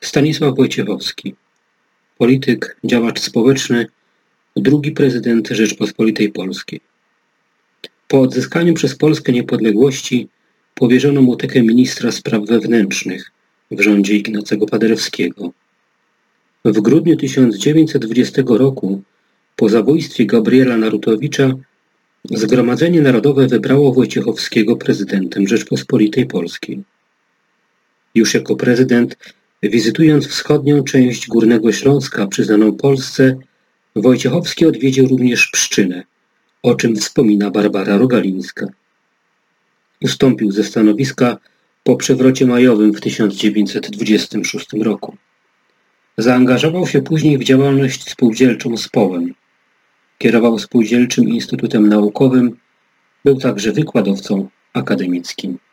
Stanisław Wojciechowski, polityk, działacz społeczny, drugi prezydent Rzeczpospolitej Polskiej. Po odzyskaniu przez Polskę niepodległości powierzono mu opiekę ministra spraw wewnętrznych w rządzie Ignacego Paderewskiego. W grudniu 1920 roku, po zabójstwie Gabriela Narutowicza, Zgromadzenie Narodowe wybrało Wojciechowskiego prezydentem Rzeczpospolitej Polskiej. Już jako prezydent, wizytując wschodnią część Górnego Śląska przyznaną Polsce, Wojciechowski odwiedził również Pszczynę, o czym wspomina Barbara Rogalińska. Ustąpił ze stanowiska po przewrocie majowym w 1926 roku. Zaangażował się później w działalność spółdzielczą z Połem. Kierował Spółdzielczym Instytutem Naukowym, był także wykładowcą akademickim.